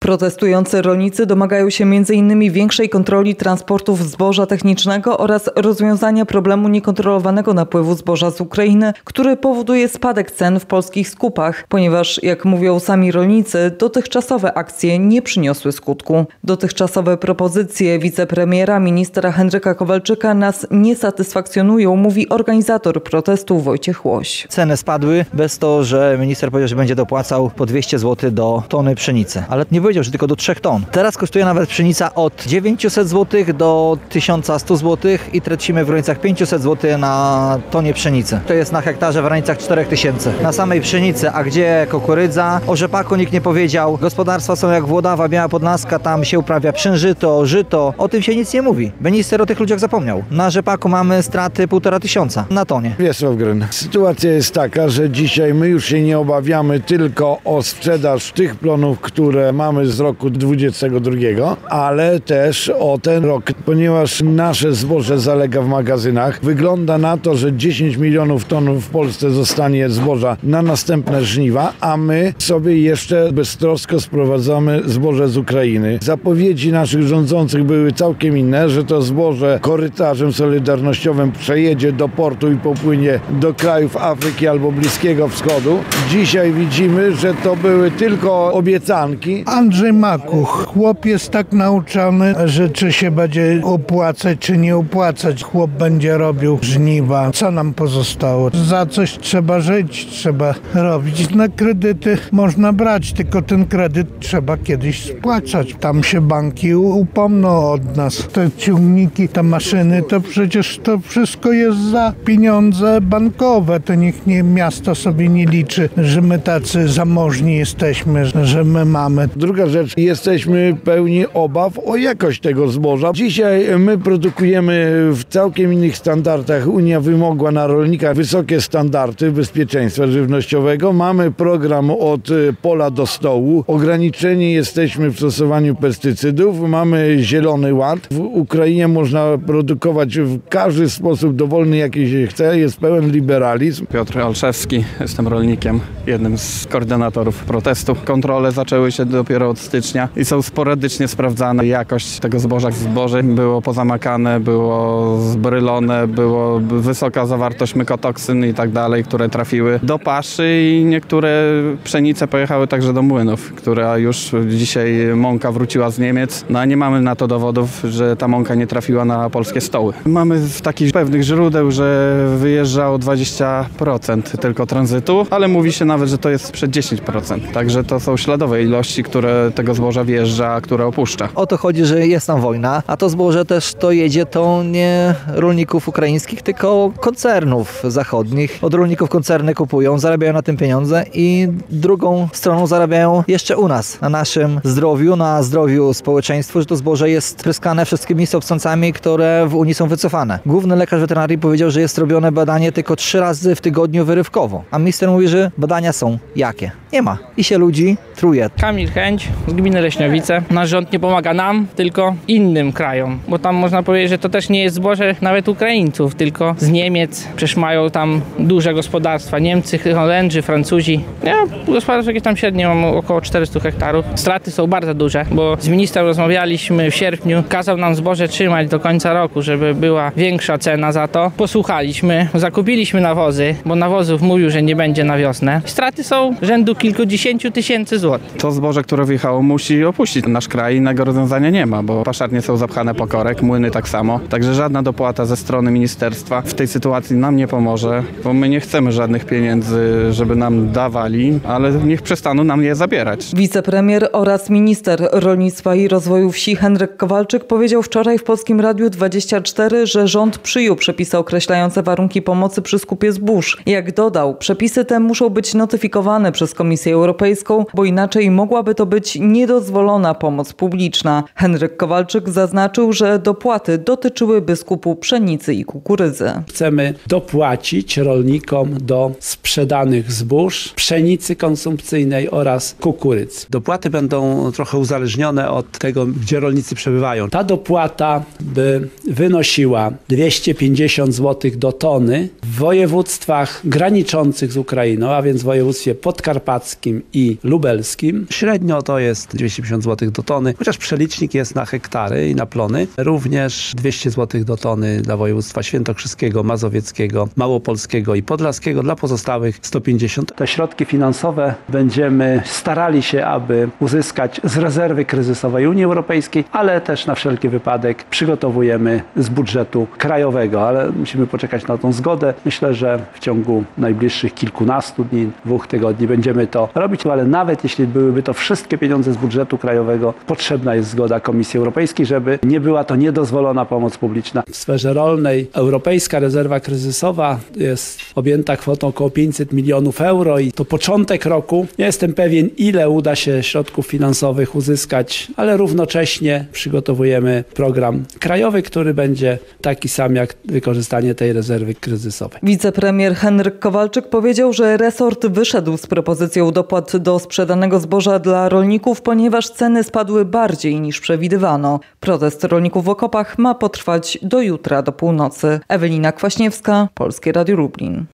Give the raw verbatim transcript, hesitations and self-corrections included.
Protestujący rolnicy domagają się między innymi większej kontroli transportów zboża technicznego oraz rozwiązania problemu niekontrolowanego napływu zboża z Ukrainy, który powoduje spadek cen w polskich skupach, ponieważ, jak mówią sami rolnicy, dotychczasowe akcje nie przyniosły skutku. Dotychczasowe propozycje wicepremiera ministra Henryka Kowalczyka nas nie satysfakcjonują, mówi organizator protestu Wojciech Łoś. Ceny spadły bez to, że minister powiedział, że będzie dopłacał po dwieście złotych do tony pszenicy, ale nie powiedział, że tylko do trzech ton. Teraz kosztuje nawet pszenica od dziewięćset złotych do tysiąc sto złotych i tracimy w granicach pięćset złotych na tonie pszenicy. To jest na hektarze w granicach cztery tysiące. Na samej pszenicy, a gdzie kukurydza? O rzepaku nikt nie powiedział. Gospodarstwa są jak Włodawa, Biała Podlaska, tam się uprawia pszeniżyto, żyto. O tym się nic nie mówi. Minister o tych ludziach zapomniał. Na rzepaku mamy straty półtora tysiąca na tonie. Wiesław Gryn. Sytuacja jest taka, że dzisiaj my już się nie obawiamy tylko o sprzedaż tych plonów, które mamy z roku dwudziestego drugiego, ale też o ten rok, ponieważ nasze zboże zalega w magazynach. Wygląda na to, że dziesięć milionów ton w Polsce zostanie zboża na następne żniwa, a my sobie jeszcze beztrosko sprowadzamy zboże z Ukrainy. Zapowiedzi naszych rządzących były całkiem inne, że to zboże korytarzem solidarnościowym przejedzie do portu i popłynie do krajów Afryki albo Bliskiego Wschodu. Dzisiaj widzimy, że to były tylko obiecanki. Andrzej Makuch. Chłop jest tak nauczony, że czy się będzie opłacać, czy nie opłacać. Chłop będzie robił żniwa. Co nam pozostało? Za coś trzeba żyć, trzeba robić. Na kredyty można brać, tylko ten kredyt trzeba kiedyś spłacać. Tam się banki upomną od nas. Te ciągniki, te maszyny, to przecież to wszystko jest za pieniądze bankowe. To niech nie, miasto sobie nie liczy, że my tacy zamożni jesteśmy, że my mamy. Druga rzecz, jesteśmy pełni obaw o jakość tego zboża. Dzisiaj my produkujemy w całkiem innych standardach. Unia wymogła na rolnika wysokie standardy bezpieczeństwa żywnościowego. Mamy program od pola do stołu. Ograniczeni jesteśmy w stosowaniu pestycydów. Mamy Zielony Ład. W Ukrainie można produkować w każdy sposób dowolny, jaki się chce. Jest pełen liberalizm. Piotr Olszewski, jestem rolnikiem, jednym z koordynatorów protestu. Kontrole zaczęły się dopiero od stycznia i są sporadycznie sprawdzane. Jakość tego zboża, zboże było pozamakane, było zbrylone, było wysoka zawartość mykotoksyn i tak dalej, które trafiły do paszy i niektóre pszenice pojechały także do młynów, która już dzisiaj mąka wróciła z Niemiec, no a nie mamy na to dowodów, że ta mąka nie trafiła na polskie stoły. Mamy z takich pewnych źródeł, że wyjeżdżało dwadzieścia procent tylko tranzytu, ale mówi się nawet, że to jest przed dziesięć procent. Także to są śladowe ilości, które tego zboża wjeżdża, które opuszcza. O to chodzi, że jest tam wojna, a to zboże też to jedzie to nie rolników ukraińskich, tylko koncernów zachodnich. Od rolników koncerny kupują, zarabiają na tym pieniądze i drugą stroną zarabiają jeszcze u nas, na naszym zdrowiu, na zdrowiu społeczeństwa, że to zboże jest pryskane wszystkimi substancjami, które w Unii są wycofane. Główny lekarz weterynarii powiedział, że jest robione badanie tylko trzy razy w tygodniu wyrywkowo, a minister mówi, że badania są jakie? Nie ma. I się ludzi truje. Kamil Chęć z gminy Leśniowice. Nasz rząd nie pomaga nam, tylko innym krajom, bo tam można powiedzieć, że to też nie jest zboże nawet Ukraińców, tylko z Niemiec. Przecież mają tam duże gospodarstwa. Niemcy, Holendrzy, Francuzi. Ja gospodarstwo jakieś tam średnio mam około czterysta hektarów. Straty są bardzo duże, bo z ministrem rozmawialiśmy w sierpniu. Kazał nam zboże trzymać do końca roku, żeby była większa cena za to. Posłuchaliśmy, zakupiliśmy nawozy, bo nawozów mówił, że nie będzie na wiosnę. Straty są rzędu kilkudziesięciu tysięcy złotych. To zboże, które wjechało, musi opuścić nasz kraj. Innego rozwiązania nie ma, bo paszarnie są zapchane po korek, młyny tak samo. Także żadna dopłata ze strony ministerstwa w tej sytuacji nam nie pomoże, bo my nie chcemy żadnych pieniędzy, żeby nam dawali, ale niech przestaną nam je zabierać. Wicepremier oraz minister rolnictwa i rozwoju wsi Henryk Kowalczyk powiedział wczoraj w Polskim Radiu dwadzieścia cztery, że rząd przyjął przepisy określające warunki pomocy przy skupie zbóż. Jak dodał, przepisy te muszą być notyfikowane przez Komisję Europejską, bo inaczej mogłaby to być niedozwolona pomoc publiczna. Henryk Kowalczyk zaznaczył, że dopłaty dotyczyłyby skupu pszenicy i kukurydzy. Chcemy dopłacić rolnikom do sprzedanych zbóż, pszenicy konsumpcyjnej oraz kukurydzy. Dopłaty będą trochę uzależnione od tego, gdzie rolnicy przebywają. Ta dopłata by wynosiła dwieście pięćdziesiąt złotych do tony w województwach graniczących z Ukrainą, a więc w województwie podkarpackim i lubelskim. Średnio to to jest dwieście pięćdziesiąt złotych do tony, chociaż przelicznik jest na hektary i na plony. Również dwieście złotych do tony dla województwa świętokrzyskiego, mazowieckiego, małopolskiego i podlaskiego, dla pozostałych sto pięćdziesiąt. Te środki finansowe będziemy starali się, aby uzyskać z rezerwy kryzysowej Unii Europejskiej, ale też na wszelki wypadek przygotowujemy z budżetu krajowego, ale musimy poczekać na tą zgodę. Myślę, że w ciągu najbliższych kilkunastu dni, dwóch tygodni będziemy to robić, ale nawet jeśli byłyby to wszystkie pieniądze z budżetu krajowego, potrzebna jest zgoda Komisji Europejskiej, żeby nie była to niedozwolona pomoc publiczna. W sferze rolnej Europejska Rezerwa Kryzysowa jest objęta kwotą około pięćset milionów euro i to początek roku. Nie jestem pewien, ile uda się środków finansowych uzyskać, ale równocześnie przygotowujemy program krajowy, który będzie taki sam jak wykorzystanie tej rezerwy kryzysowej. Wicepremier Henryk Kowalczyk powiedział, że resort wyszedł z propozycją dopłat do sprzedanego zboża dla rolników, ponieważ ceny spadły bardziej niż przewidywano. Protest rolników w okopach ma potrwać do jutra do północy. Ewelina Kwaśniewska, Polskie Radio Lublin.